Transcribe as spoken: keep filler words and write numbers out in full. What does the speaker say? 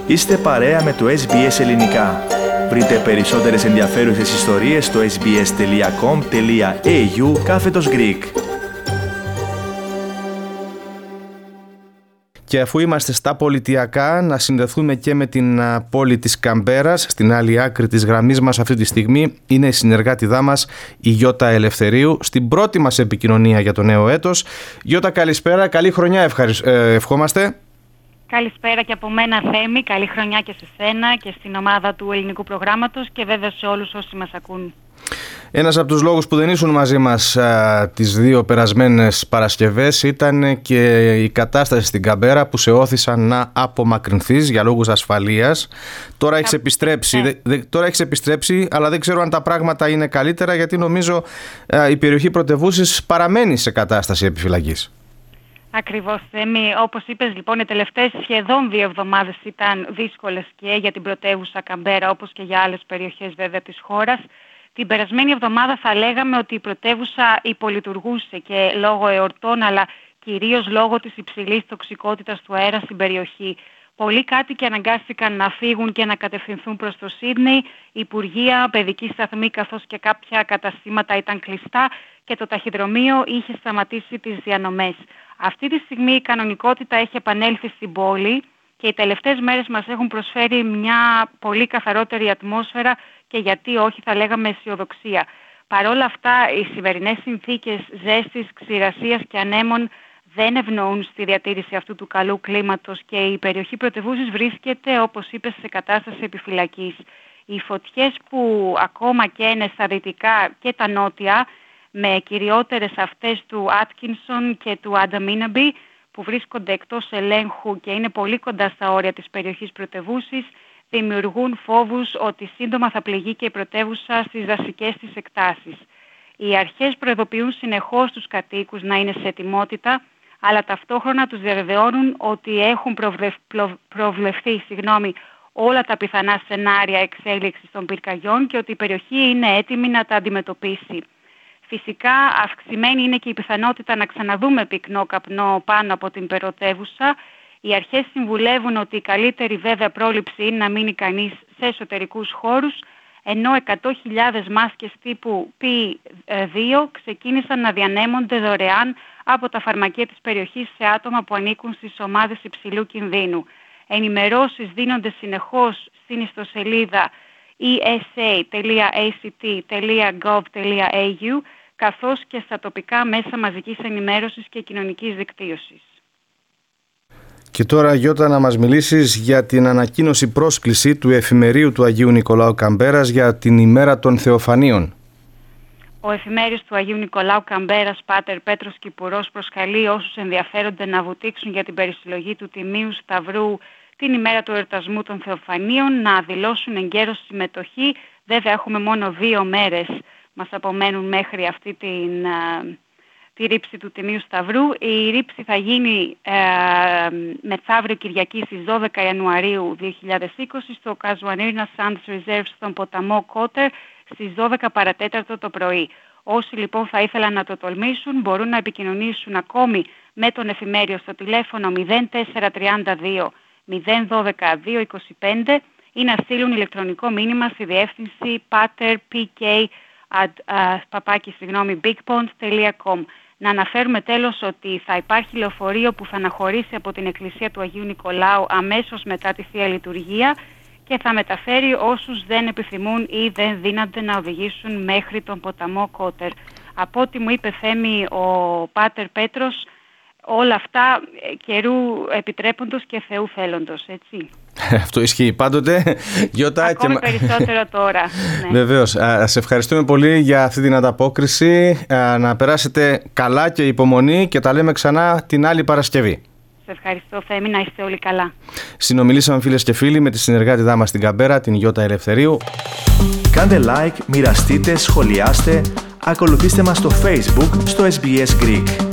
Είστε παρέα με το ες μπι ες Ελληνικά. Βρείτε περισσότερες ενδιαφέρουσες ιστορίες στο sbs.com.au κάθετος Greek. Και αφού είμαστε στα πολιτιακά, να συνδεθούμε και με την πόλη της Καμπέρας. Στην άλλη άκρη της γραμμής μας αυτή τη στιγμή είναι η συνεργάτηδά μας, η Γιώτα Ελευθερίου, στην πρώτη μας επικοινωνία για το νέο έτος. Γιώτα, καλησπέρα, καλή χρονιά ευχαρισ... ε, ευχόμαστε. Καλησπέρα και από μένα, Θέμη, καλή χρονιά και σε σένα και στην ομάδα του ελληνικού προγράμματος και βέβαια σε όλους όσοι μας ακούν. Ένας από τους λόγους που δεν ήσουν μαζί μας α, τις δύο περασμένες Παρασκευές ήταν και η κατάσταση στην Καμπέρα που σε όθησαν να απομακρυνθείς για λόγους ασφαλείας. Τώρα έχεις επιστρέψει, δε, δε, τώρα έχεις επιστρέψει, αλλά δεν ξέρω αν τα πράγματα είναι καλύτερα, γιατί νομίζω α, η περιοχή πρωτευούσης παραμένει σε κατάσταση επιφυλακής. Ακριβώς, Θέμη. Όπως είπες, λοιπόν, οι τελευταίες σχεδόν δύο εβδομάδες ήταν δύσκολες και για την πρωτεύουσα Καμπέρα, όπως και για άλλες περιοχές βέβαια της χώρας. Την περασμένη εβδομάδα θα λέγαμε ότι η πρωτεύουσα υπολειτουργούσε και λόγω εορτών, αλλά κυρίως λόγω της υψηλής τοξικότητας του αέρα στην περιοχή. Πολλοί κάτοικοι αναγκάστηκαν να φύγουν και να κατευθυνθούν προς το Σίδνεϊ. Υπουργεία, παιδικοί σταθμοί καθώς και κάποια καταστήματα ήταν κλειστά και το ταχυδρομείο είχε σταματήσει τις διανομές. Αυτή τη στιγμή η κανονικότητα έχει επανέλθει στην πόλη και οι τελευταίες μέρες μας έχουν προσφέρει μια πολύ καθαρότερη ατμόσφαιρα και γιατί όχι θα λέγαμε αισιοδοξία. Παρ' όλα αυτά οι σημερινές συνθήκες ζέστης, ξηρασίας και ανέμων δεν ευνοούν στη διατήρηση αυτού του καλού κλίματος και η περιοχή πρωτευούσης βρίσκεται, όπως είπες, σε κατάσταση επιφυλακής. Οι φωτιές που ακόμα καίνε στα δυτικά και τα νότια, με κυριότερες αυτές του Άτκινσον και του Ανταμίναμπι, που βρίσκονται εκτός ελέγχου και είναι πολύ κοντά στα όρια της περιοχής πρωτευούσης, δημιουργούν φόβους ότι σύντομα θα πληγεί και η πρωτεύουσα στις δασικές της εκτάσεις. Οι αρχές προειδοποιούν συνεχώς τους κατοίκους να είναι σε ετοιμότητα, αλλά ταυτόχρονα τους διαβεβαιώνουν ότι έχουν προβλεφ... προβλεφθεί συγγνώμη, όλα τα πιθανά σενάρια εξέλιξης των πυρκαγιών και ότι η περιοχή είναι έτοιμη να τα αντιμετωπίσει. Φυσικά αυξημένη είναι και η πιθανότητα να ξαναδούμε πυκνό καπνό πάνω από την πρωτεύουσα. Οι αρχές συμβουλεύουν ότι η καλύτερη βέβαια πρόληψη είναι να μείνει κανείς σε εσωτερικούς χώρους, ενώ εκατό χιλιάδες μάσκες τύπου πι δύο ξεκίνησαν να διανέμονται δωρεάν από τα φαρμακεία της περιοχής σε άτομα που ανήκουν στις ομάδες υψηλού κινδύνου. Ενημερώσεις δίνονται συνεχώς στην ιστοσελίδα ι ες έι τελεία έι σι τι τελεία γκοβ τελεία έι γιου καθώς και στα τοπικά μέσα μαζικής ενημέρωσης και κοινωνικής δικτύωσης. Και τώρα, Γιώτα, να μας μιλήσεις για την ανακοίνωση πρόσκληση του εφημερίου του Αγίου Νικολάου Καμπέρας για την ημέρα των Θεοφανίων. Ο εφημέριος του Αγίου Νικολάου Καμπέρας, Πάτερ Πέτρος Κυπουρός, προσκαλεί όσους ενδιαφέρονται να βουτήξουν για την περισυλλογή του Τιμίου Σταυρού την ημέρα του εορτασμού των Θεοφανίων, να δηλώσουν εγκαίρως συμμετοχή. Βέβαια έχουμε μόνο δύο μέρες μας απομένουν μέχρι αυτή την, ε, τη ρήψη του Τιμίου Σταυρού. Η ρήψη θα γίνει ε, μεθαύριο Κυριακή στις δώδεκα Ιανουαρίου δύο χιλιάδες είκοσι στο Casuarina Sands Reserve στον ποταμό Κότερ στις δώδεκα παρατέταρτο το πρωί. Όσοι λοιπόν θα ήθελαν να το τολμήσουν μπορούν να επικοινωνήσουν ακόμη με τον εφημέριο στο τηλέφωνο μηδέν τέσσερα τρία δύο μηδέν ένα δύο δύο είκοσι πέντε ή να στείλουν ηλεκτρονικό μήνυμα στη διεύθυνση paterpk παπάκι συγγνώμη bigpond τελεία com. Να αναφέρουμε τέλος ότι θα υπάρχει λεωφορείο που θα αναχωρήσει από την Εκκλησία του Αγίου Νικολάου αμέσως μετά τη Θεία Λειτουργία και θα μεταφέρει όσους δεν επιθυμούν ή δεν δύναται να οδηγήσουν μέχρι τον ποταμό Κότερ. Από ό,τι μου είπε, Θέμη, ο Πάτερ Πέτρος, όλα αυτά καιρού επιτρέποντος και Θεού θέλοντος, έτσι. Αυτό ισχύει πάντοτε, Γιώτα. Ακόμη και... περισσότερο τώρα. Ναι. Βεβαίως. Σε ευχαριστούμε πολύ για αυτή την ανταπόκριση. Να περάσετε καλά και υπομονή και τα λέμε ξανά την άλλη Παρασκευή. Σε ευχαριστώ, Θέμη, να είστε όλοι καλά. Συνομιλήσαμε, φίλες και φίλοι, με τη συνεργάτηδά μας στην Καμπέρα, την Γιώτα Ελευθερίου. Κάντε like, μοιραστείτε, σχολιάστε, ακολουθήστε μας στο Facebook, στο ες μπι ες Greek.